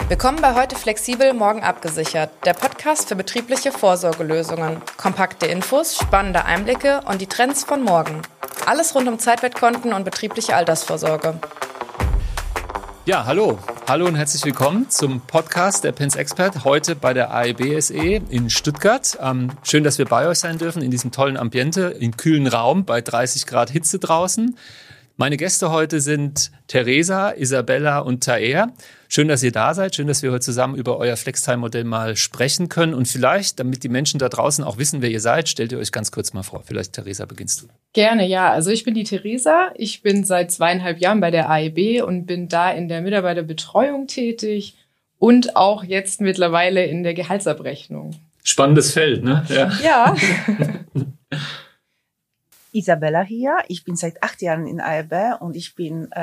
Willkommen bei Heute Flexibel, morgen abgesichert, der Podcast für betriebliche Vorsorgelösungen. Kompakte Infos, spannende Einblicke und die Trends von morgen. Alles rund um Zeitwertkonten und betriebliche Altersvorsorge. Ja, hallo und herzlich willkommen zum Podcast der PensExpert, heute bei der AEB SE in Stuttgart. Schön, dass wir bei euch sein dürfen in diesem tollen Ambiente, im kühlen Raum bei 30 Grad Hitze draußen. Meine Gäste heute sind Theresa, Isabella und Taher. Schön, dass ihr da seid. Schön, dass wir heute zusammen über euer Flextime-Modell mal sprechen können. Und vielleicht, damit die Menschen da draußen auch wissen, wer ihr seid, stellt ihr euch ganz kurz mal vor. Vielleicht, Theresa, beginnst du. Gerne, ja. Also ich bin die Theresa. Ich bin seit 2,5 Jahren bei der AEB und bin da in der Mitarbeiterbetreuung tätig und auch jetzt mittlerweile in der Gehaltsabrechnung. Spannendes Feld, ne? Ja. Isabella hier. Ich bin seit 8 Jahren in AEB und ich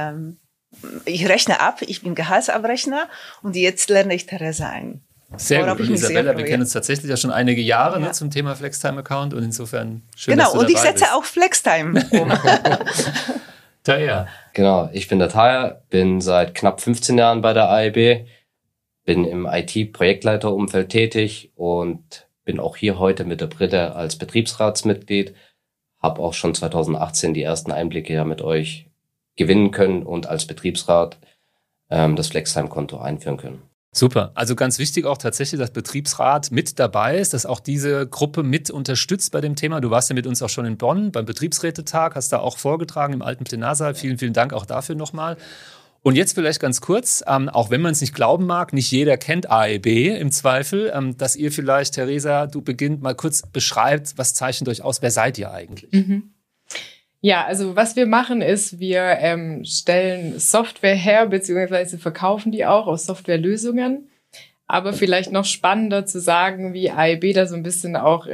rechne ab, ich bin Gehaltsabrechner und jetzt lerne ich Theresa ein. Sehr gut. Und Isabella, wir kennen uns tatsächlich ja schon einige Jahre ne, zum Thema Flextime-Account und insofern schön, dass du dabei bist. Genau, und ich setze auch Flextime um. Taher. Genau, ich bin der Taher, bin seit knapp 15 Jahren bei der AEB, bin im IT-Projektleiterumfeld tätig und bin auch hier heute mit der Britta als Betriebsratsmitglied. Habe auch schon 2018 die ersten Einblicke ja mit euch gewinnen können und als Betriebsrat das Flextime-Konto einführen können. Super. Also ganz wichtig auch tatsächlich, dass Betriebsrat mit dabei ist, dass auch diese Gruppe mit unterstützt bei dem Thema. Du warst ja mit uns auch schon in Bonn beim Betriebsrätetag, hast da auch vorgetragen im alten Plenarsaal. Vielen, vielen Dank auch dafür nochmal. Und jetzt vielleicht ganz kurz, auch wenn man es nicht glauben mag, nicht jeder kennt AEB im Zweifel, dass ihr vielleicht, Theresa, du beginnt mal kurz beschreibt, was zeichnet euch aus, wer seid ihr eigentlich? Mhm. Ja, also was wir machen ist, wir stellen Software her, beziehungsweise verkaufen die auch aus Softwarelösungen. Aber vielleicht noch spannender zu sagen, wie AEB da so ein bisschen auch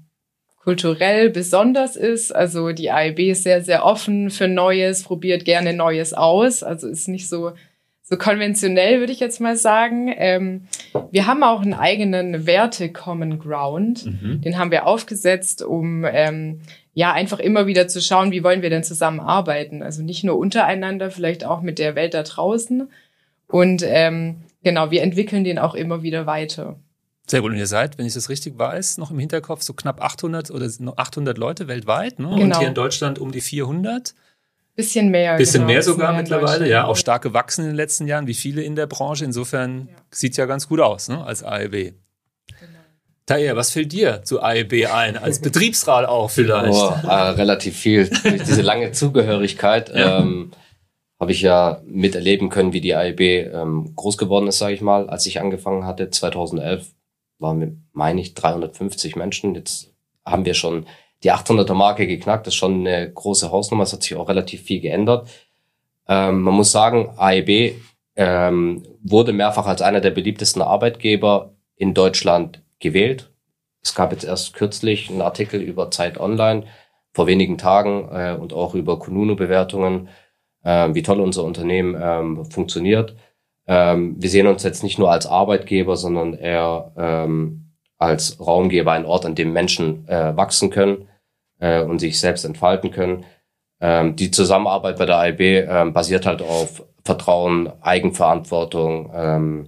kulturell besonders ist. Also die AEB ist sehr, sehr offen für Neues, probiert gerne Neues aus. Also ist nicht so konventionell, würde ich jetzt mal sagen. Wir haben auch einen eigenen Werte-Common Ground. Den haben wir aufgesetzt, um einfach immer wieder zu schauen, wie wollen wir denn zusammenarbeiten. Also nicht nur untereinander, vielleicht auch mit der Welt da draußen. Und wir entwickeln den auch immer wieder weiter. Sehr gut. Und ihr seid, wenn ich das richtig weiß, noch im Hinterkopf so knapp 800 oder 800 Leute weltweit, ne? Genau. Und hier in Deutschland um die 400. Bisschen mehr. Bisschen mehr sogar mittlerweile, ja. Auch stark gewachsen in den letzten Jahren, wie viele in der Branche. Insofern sieht ja ganz gut aus, ne, als AEB. Genau. Taher, was fällt dir zu AEB ein? Als Betriebsrat auch vielleicht? Relativ viel. Durch diese lange Zugehörigkeit habe ich ja miterleben können, wie die AEB groß geworden ist, sage ich mal. Als ich angefangen hatte, 2011, waren wir, meine ich, 350 Menschen. Jetzt haben wir schon die 800er-Marke geknackt. Das ist schon eine große Hausnummer. Es hat sich auch relativ viel geändert. Man muss sagen, AEB wurde mehrfach als einer der beliebtesten Arbeitgeber in Deutschland gewählt. Es gab jetzt erst kürzlich einen Artikel über Zeit Online, vor wenigen Tagen, und auch über Kununu-Bewertungen, wie toll unser Unternehmen funktioniert. Wir sehen uns jetzt nicht nur als Arbeitgeber, sondern eher als Raumgeber, ein Ort, an dem Menschen wachsen können und sich selbst entfalten können. Die Zusammenarbeit bei der AEB basiert halt auf Vertrauen, Eigenverantwortung,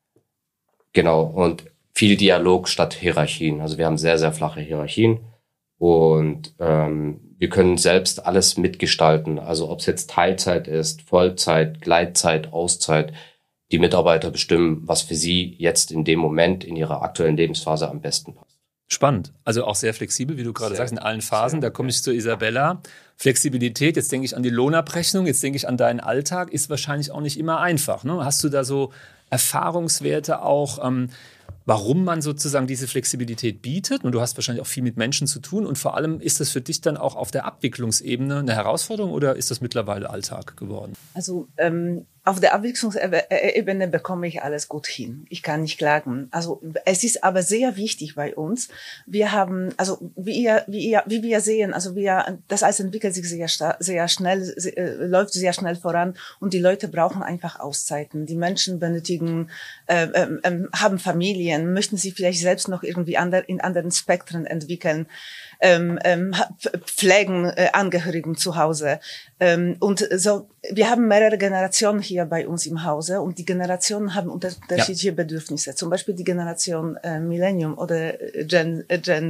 und viel Dialog statt Hierarchien. Also wir haben sehr, sehr flache Hierarchien und wir können selbst alles mitgestalten. Also ob es jetzt Teilzeit ist, Vollzeit, Gleitzeit, Auszeit. Die Mitarbeiter bestimmen, was für sie jetzt in dem Moment in ihrer aktuellen Lebensphase am besten passt. Spannend. Also auch sehr flexibel, wie du gerade sagst, in allen Phasen. Da komme ich zu Isabella. Flexibilität, jetzt denke ich an die Lohnabrechnung, jetzt denke ich an deinen Alltag, ist wahrscheinlich auch nicht immer einfach. Ne? Hast du da so Erfahrungswerte auch, warum man sozusagen diese Flexibilität bietet? Und du hast wahrscheinlich auch viel mit Menschen zu tun. Und vor allem, ist das für dich dann auch auf der Abwicklungsebene eine Herausforderung oder ist das mittlerweile Alltag geworden? Also auf der Abwicklungsebene bekomme ich alles gut hin. Ich kann nicht klagen. Also es ist aber sehr wichtig bei uns. Wir haben, also wie wir sehen, also das alles entwickelt sich sehr schnell, läuft sehr schnell voran und die Leute brauchen einfach Auszeiten. Die Menschen benötigen, haben Familien, möchten sich vielleicht selbst noch irgendwie in anderen Spektren entwickeln. pflegen Angehörigen zu Hause. Und so, wir haben mehrere Generationen hier bei uns im Hause und die Generationen haben unterschiedliche Bedürfnisse. Zum Beispiel die Generation Millennium oder Gen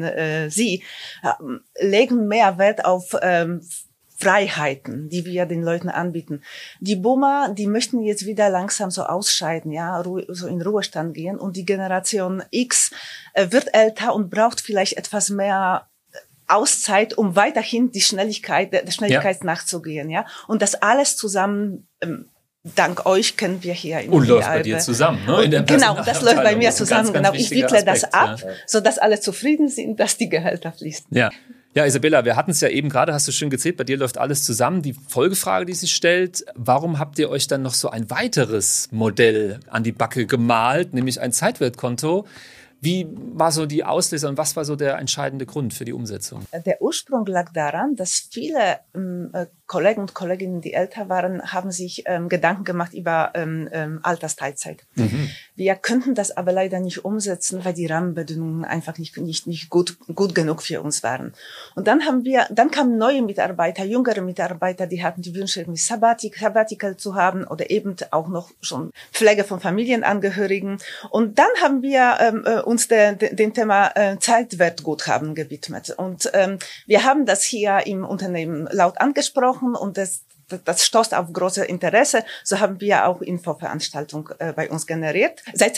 Z legen mehr Wert auf Freiheiten, die wir den Leuten anbieten. Die Boomer, die möchten jetzt wieder langsam so ausscheiden, ja, so in Ruhestand gehen. Und die Generation X wird älter und braucht vielleicht etwas mehr Auszeit, um weiterhin der Schnelligkeit nachzugehen, ja. Und das alles zusammen, dank euch können wir hier in und läuft bei dir zusammen, ne? In der genau, das läuft bei mir zusammen. Ganz genau, ich wickle Aspekt, das ab, sodass alle zufrieden sind, dass die Gehälter fließen. Ja. Ja, Isabella, wir hatten es ja eben gerade, hast du schön gezählt, bei dir läuft alles zusammen. Die Folgefrage, die sich stellt, warum habt ihr euch dann noch so ein weiteres Modell an die Backe gemalt, nämlich ein Zeitwertkonto? Wie war so die Auslöser und was war so der entscheidende Grund für die Umsetzung? Der Ursprung lag daran, dass viele Kollegen und Kolleginnen, die älter waren, haben sich Gedanken gemacht über Altersteilzeit. Mhm. Wir könnten das aber leider nicht umsetzen, weil die Rahmenbedingungen einfach nicht gut genug für uns waren. Und dann kamen neue Mitarbeiter, jüngere Mitarbeiter, die hatten die Wünsche, Sabbatical zu haben oder eben auch noch schon Pflege von Familienangehörigen. Und dann haben wir uns dem Thema Zeitwertguthaben gewidmet. Und wir haben das hier im Unternehmen laut angesprochen und das stoßt auf großes Interesse. So haben wir auch Infoveranstaltungen bei uns generiert. Seit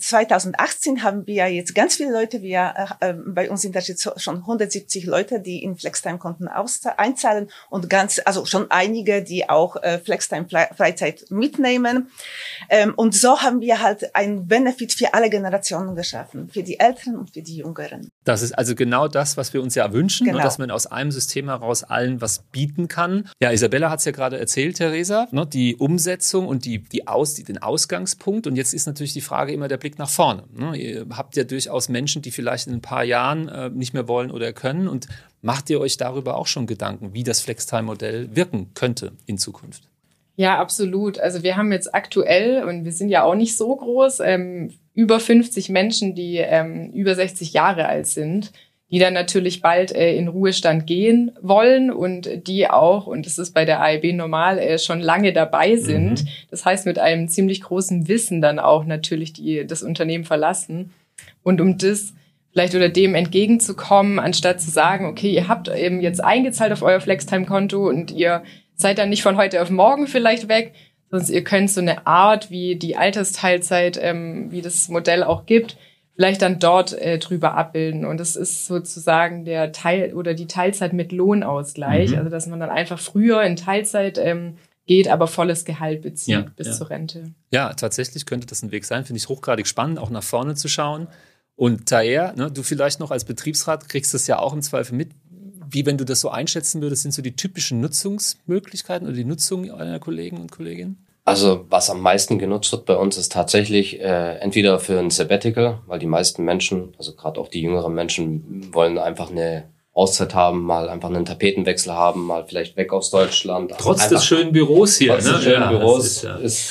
2018 haben wir jetzt ganz viele Leute. Bei uns sind das jetzt schon 170 Leute, die in Flextime-Konten einzahlen und also schon einige, die auch Flextime-Freizeit mitnehmen. Und so haben wir halt einen Benefit für alle Generationen geschaffen, für die Älteren und für die Jüngeren. Das ist also genau das, was wir uns ja wünschen, genau. Dass man aus einem System heraus allen was bieten kann. Ja, Isabella hat es ja gerade erzählt, Theresa, ne, die Umsetzung und den Ausgangspunkt. Und jetzt ist natürlich die Frage immer der Blick nach vorne. Ne? Ihr habt ja durchaus Menschen, die vielleicht in ein paar Jahren nicht mehr wollen oder können. Und macht ihr euch darüber auch schon Gedanken, wie das Flextime-Modell wirken könnte in Zukunft? Ja, absolut. Also wir haben jetzt aktuell, und wir sind ja auch nicht so groß, über 50 Menschen, die über 60 Jahre alt sind, die dann natürlich bald in Ruhestand gehen wollen und die auch, und das ist bei der AIB normal, schon lange dabei sind. Mhm. Das heißt, mit einem ziemlich großen Wissen dann auch natürlich das Unternehmen verlassen. Und um das vielleicht oder dem entgegenzukommen, anstatt zu sagen, okay, ihr habt eben jetzt eingezahlt auf euer Flextime-Konto und ihr seid dann nicht von heute auf morgen vielleicht weg, sondern ihr könnt so eine Art wie die Altersteilzeit, wie das Modell auch gibt, vielleicht dann dort drüber abbilden. Und das ist sozusagen der Teil oder die Teilzeit mit Lohnausgleich. Mhm. Also dass man dann einfach früher in Teilzeit geht, aber volles Gehalt bezieht bis zur Rente. Ja, tatsächlich könnte das ein Weg sein. Finde ich hochgradig spannend, auch nach vorne zu schauen. Und daher, ne, du vielleicht noch als Betriebsrat kriegst das ja auch im Zweifel mit. Wie, wenn du das so einschätzen würdest, sind so die typischen Nutzungsmöglichkeiten oder die Nutzung deiner Kollegen und Kolleginnen? Also was am meisten genutzt wird bei uns ist tatsächlich entweder für ein Sabbatical, weil die meisten Menschen, also gerade auch die jüngeren Menschen, wollen einfach eine Auszeit haben, mal einfach einen Tapetenwechsel haben, mal vielleicht weg aus Deutschland. Trotz des schönen Büros hier. Trotz des schönen Büros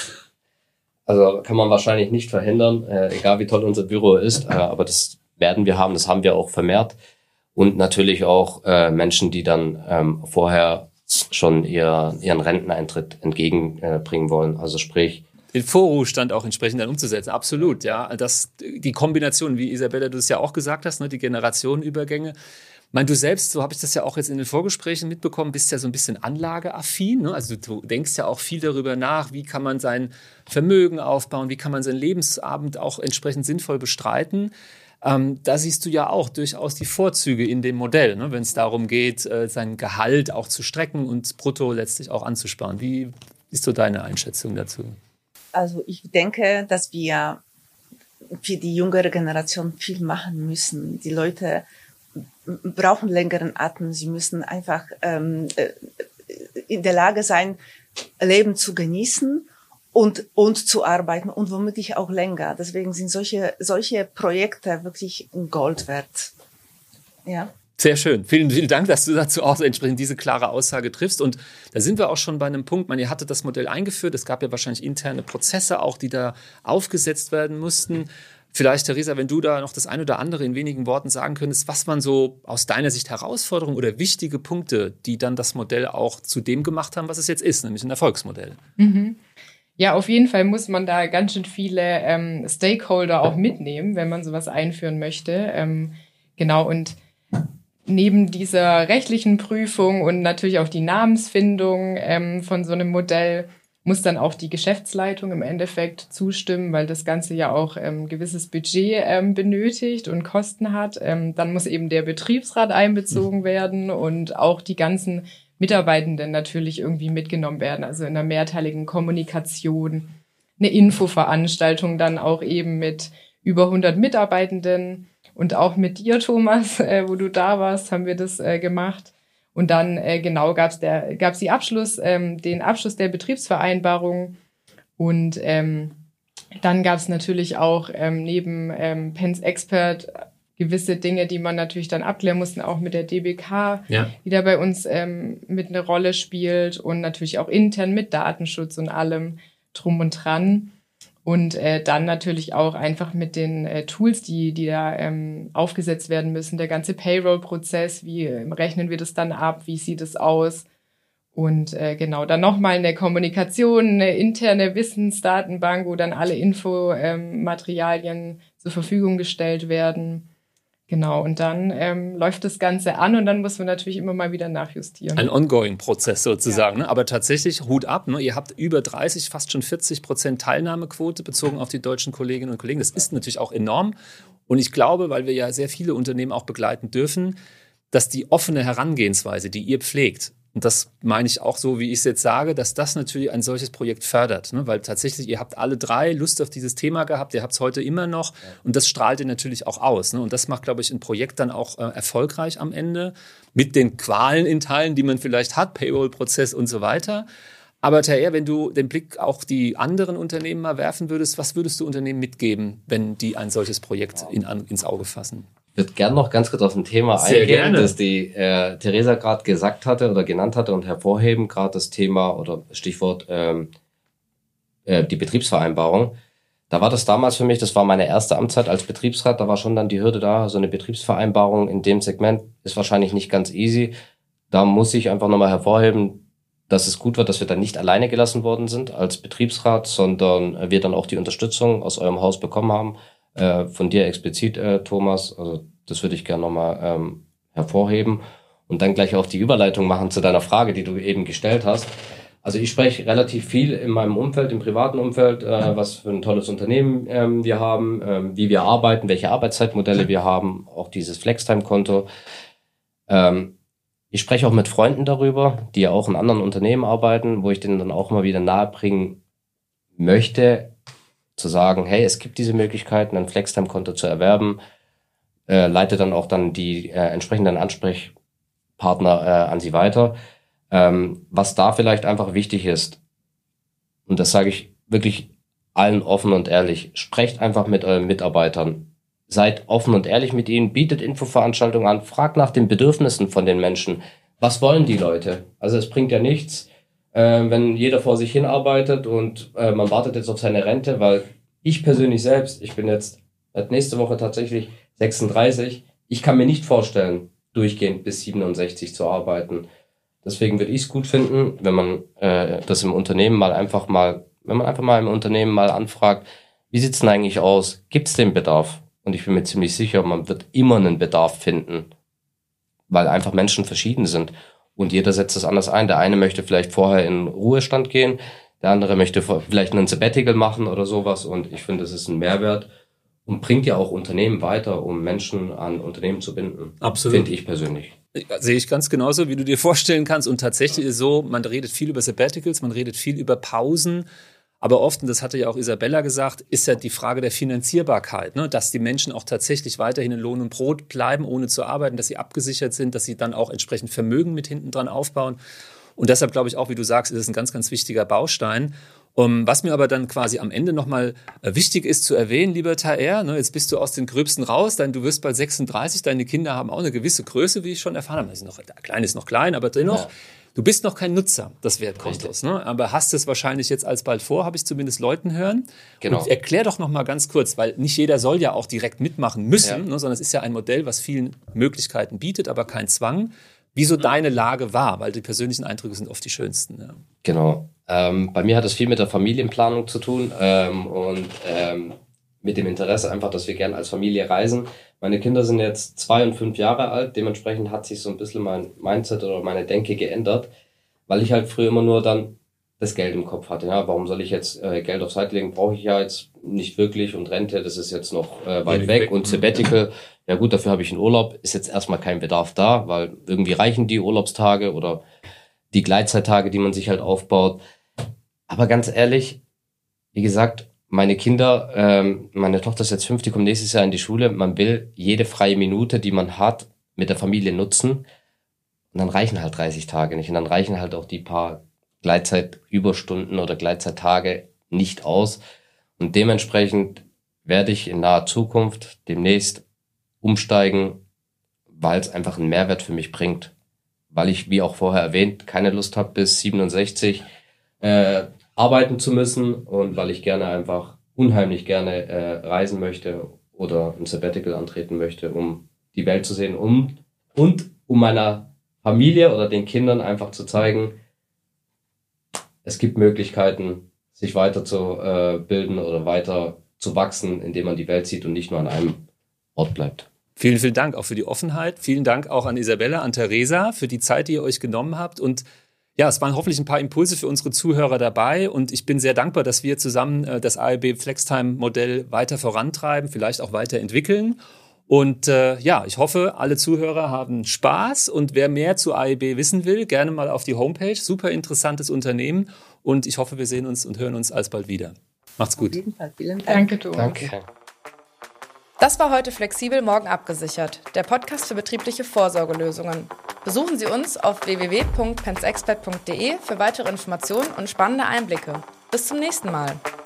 also kann man wahrscheinlich nicht verhindern, egal wie toll unser Büro ist, aber das werden wir haben, das haben wir auch vermehrt. Und natürlich auch Menschen, die dann vorher schon ihren Renteneintritt entgegenbringen wollen. Also sprich, den Vorruhestand auch entsprechend dann umzusetzen. Absolut, ja. Die Kombination, wie Isabella, du es ja auch gesagt hast, ne, die Generationenübergänge. Ich meine, du selbst, so habe ich das ja auch jetzt in den Vorgesprächen mitbekommen, bist ja so ein bisschen anlageaffin. Ne? Also du denkst ja auch viel darüber nach, wie kann man sein Vermögen aufbauen, wie kann man seinen Lebensabend auch entsprechend sinnvoll bestreiten. Da siehst du ja auch durchaus die Vorzüge in dem Modell, ne? Wenn es darum geht, sein Gehalt auch zu strecken und brutto letztlich auch anzusparen. Wie ist so deine Einschätzung dazu? Also ich denke, dass wir für die jüngere Generation viel machen müssen. Die Leute brauchen längeren Atem. Sie müssen einfach in der Lage sein, Leben zu genießen und zu arbeiten und womöglich auch länger. Deswegen sind solche Projekte wirklich Gold wert. Ja. Sehr schön. Vielen, vielen Dank, dass du dazu auch entsprechend diese klare Aussage triffst. Und da sind wir auch schon bei einem Punkt. Ihr hattet das Modell eingeführt. Es gab ja wahrscheinlich interne Prozesse auch, die da aufgesetzt werden mussten. Vielleicht, Theresa, wenn du da noch das ein oder andere in wenigen Worten sagen könntest, was waren so aus deiner Sicht Herausforderungen oder wichtige Punkte, die dann das Modell auch zu dem gemacht haben, was es jetzt ist, nämlich ein Erfolgsmodell? Ja, auf jeden Fall muss man da ganz schön viele Stakeholder auch mitnehmen, wenn man sowas einführen möchte. Genau, und neben dieser rechtlichen Prüfung und natürlich auch die Namensfindung von so einem Modell muss dann auch die Geschäftsleitung im Endeffekt zustimmen, weil das Ganze ja auch gewisses Budget benötigt und Kosten hat. Dann muss eben der Betriebsrat einbezogen werden und auch die ganzen Mitarbeitenden natürlich irgendwie mitgenommen werden, also in einer mehrteiligen Kommunikation, eine Infoveranstaltung dann auch eben mit über 100 Mitarbeitenden und auch mit dir, Thomas, wo du da warst, haben wir das gemacht. Und dann gab's den Abschluss der Betriebsvereinbarung und dann gab's natürlich auch neben Pens Expert gewisse Dinge, die man natürlich dann abklären musste, auch mit der DBK, die da bei uns mit eine Rolle spielt und natürlich auch intern mit Datenschutz und allem drum und dran. Und dann natürlich auch einfach mit den Tools, die da aufgesetzt werden müssen. Der ganze Payroll-Prozess, wie rechnen wir das dann ab, wie sieht es aus? Und genau, dann nochmal eine Kommunikation, eine interne Wissensdatenbank, wo dann alle Infomaterialien zur Verfügung gestellt werden. Genau, und dann läuft das Ganze an und dann muss man natürlich immer mal wieder nachjustieren. Ein Ongoing-Prozess sozusagen, ne? Aber tatsächlich Hut ab, ne? Ihr habt über 30, fast schon 40% Teilnahmequote bezogen auf die deutschen Kolleginnen und Kollegen. Das ist natürlich auch enorm und ich glaube, weil wir ja sehr viele Unternehmen auch begleiten dürfen, dass die offene Herangehensweise, die ihr pflegt, und das meine ich auch so, wie ich es jetzt sage, dass das natürlich ein solches Projekt fördert. Ne? Weil tatsächlich, ihr habt alle drei Lust auf dieses Thema gehabt, ihr habt es heute immer noch und das strahlt ihr natürlich auch aus. Ne? Und das macht, glaube ich, ein Projekt dann auch erfolgreich am Ende mit den Qualen in Teilen, die man vielleicht hat, Payroll-Prozess und so weiter. Aber Taher, wenn du den Blick auf die anderen Unternehmen mal werfen würdest, was würdest du Unternehmen mitgeben, wenn die ein solches Projekt ins Auge fassen? Ich würde gerne noch ganz kurz auf ein Thema eingehen, das die Theresa gerade gesagt hatte oder genannt hatte und hervorheben, gerade das Thema oder Stichwort die Betriebsvereinbarung. Da war das damals für mich, das war meine erste Amtszeit als Betriebsrat, da war schon dann die Hürde da, so eine Betriebsvereinbarung in dem Segment ist wahrscheinlich nicht ganz easy. Da muss ich einfach nochmal hervorheben, dass es gut war, dass wir dann nicht alleine gelassen worden sind als Betriebsrat, sondern wir dann auch die Unterstützung aus eurem Haus bekommen haben. Von dir explizit, Thomas, also das würde ich gerne nochmal hervorheben und dann gleich auch die Überleitung machen zu deiner Frage, die du eben gestellt hast. Also ich spreche relativ viel in meinem Umfeld, im privaten Umfeld, was für ein tolles Unternehmen wir haben, wie wir arbeiten, welche Arbeitszeitmodelle wir haben, auch dieses Flextime-Konto. Ich spreche auch mit Freunden darüber, die ja auch in anderen Unternehmen arbeiten, wo ich denen dann auch mal wieder nahebringen möchte, zu sagen, hey, es gibt diese Möglichkeiten, ein Flextime-Konto zu erwerben, leite dann auch dann die entsprechenden Ansprechpartner an sie weiter. Was da vielleicht einfach wichtig ist, und das sage ich wirklich allen offen und ehrlich, sprecht einfach mit euren Mitarbeitern, seid offen und ehrlich mit ihnen, bietet Infoveranstaltungen an, fragt nach den Bedürfnissen von den Menschen. Was wollen die Leute? Also es bringt ja nichts, wenn jeder vor sich hin arbeitet und man wartet jetzt auf seine Rente, weil ich persönlich selbst, ich bin jetzt nächste Woche tatsächlich 36, ich kann mir nicht vorstellen, durchgehend bis 67 zu arbeiten. Deswegen würde ich es gut finden, wenn man das im Unternehmen wenn man einfach mal im Unternehmen mal anfragt, wie sieht's denn eigentlich aus? Gibt's den Bedarf? Und ich bin mir ziemlich sicher, man wird immer einen Bedarf finden, weil einfach Menschen verschieden sind. Und jeder setzt es anders ein. Der eine möchte vielleicht vorher in Ruhestand gehen, der andere möchte vielleicht einen Sabbatical machen oder sowas. Und ich finde, das ist ein Mehrwert und bringt ja auch Unternehmen weiter, um Menschen an Unternehmen zu binden. Absolut. Finde ich persönlich. Sehe ich ganz genauso, wie du dir vorstellen kannst. Und tatsächlich ist so, man redet viel über Sabbaticals, man redet viel über Pausen. Aber oft, und das hatte ja auch Isabella gesagt, ist ja die Frage der Finanzierbarkeit, ne? Dass die Menschen auch tatsächlich weiterhin in Lohn und Brot bleiben, ohne zu arbeiten, dass sie abgesichert sind, dass sie dann auch entsprechend Vermögen mit hinten dran aufbauen. Und deshalb glaube ich auch, wie du sagst, ist es ein ganz, ganz wichtiger Baustein. Was mir aber dann quasi am Ende nochmal wichtig ist zu erwähnen, lieber Taher, ne, jetzt bist du aus den Gröbsten raus, du wirst bald 36, deine Kinder haben auch eine gewisse Größe, wie ich schon erfahren habe. Klein ist noch klein, aber dennoch. Ja. Du bist noch kein Nutzer des Wertkontos, ne? Aber hast es wahrscheinlich jetzt alsbald vor, habe ich zumindest Leuten hören. Genau. Und erklär doch noch mal ganz kurz, weil nicht jeder soll ja auch direkt mitmachen müssen, ne? Sondern es ist ja ein Modell, was vielen Möglichkeiten bietet, aber kein Zwang. Wieso deine Lage war, weil die persönlichen Eindrücke sind oft die schönsten. Ja. Genau. Bei mir hat es viel mit der Familienplanung zu tun und mit dem Interesse einfach, dass wir gerne als Familie reisen. Meine Kinder sind jetzt 2 und 5 Jahre alt, dementsprechend hat sich so ein bisschen mein Mindset oder meine Denke geändert, weil ich halt früher immer nur dann das Geld im Kopf hatte. Ja, warum soll ich jetzt Geld auf Seite legen? Brauche ich ja jetzt nicht wirklich und Rente, das ist jetzt noch weit weg und Sabbatical. Ja gut, dafür habe ich einen Urlaub, ist jetzt erstmal kein Bedarf da, weil irgendwie reichen die Urlaubstage oder die Gleitzeittage, die man sich halt aufbaut. Aber ganz ehrlich, wie gesagt, meine Kinder, meine Tochter ist jetzt 5, die kommt nächstes Jahr in die Schule. Man will jede freie Minute, die man hat, mit der Familie nutzen. Und dann reichen halt 30 Tage nicht. Und dann reichen halt auch die paar Gleitzeitüberstunden oder Gleitzeittage nicht aus. Und dementsprechend werde ich in naher Zukunft demnächst umsteigen, weil es einfach einen Mehrwert für mich bringt. Weil ich, wie auch vorher erwähnt, keine Lust habe, bis 67 arbeiten zu müssen und weil ich unheimlich gerne reisen möchte oder ein Sabbatical antreten möchte, um die Welt zu sehen und um meiner Familie oder den Kindern einfach zu zeigen, es gibt Möglichkeiten, sich weiter zu bilden oder weiter zu wachsen, indem man die Welt sieht und nicht nur an einem Ort bleibt. Vielen, vielen Dank auch für die Offenheit. Vielen Dank auch an Isabella, an Theresa für die Zeit, die ihr euch genommen habt. Und ja, es waren hoffentlich ein paar Impulse für unsere Zuhörer dabei. Und ich bin sehr dankbar, dass wir zusammen das ALB Flextime-Modell weiter vorantreiben, vielleicht auch weiterentwickeln. Und ich hoffe, alle Zuhörer haben Spaß. Und wer mehr zu ALB wissen will, gerne mal auf die Homepage. Super interessantes Unternehmen. Und ich hoffe, wir sehen uns und hören uns alsbald wieder. Macht's gut. Auf jeden Fall. Vielen Dank. Danke, Thomas. Danke. Das war heute Flexibel, morgen abgesichert, der Podcast für betriebliche Vorsorgelösungen. Besuchen Sie uns auf www.pensexpert.de für weitere Informationen und spannende Einblicke. Bis zum nächsten Mal.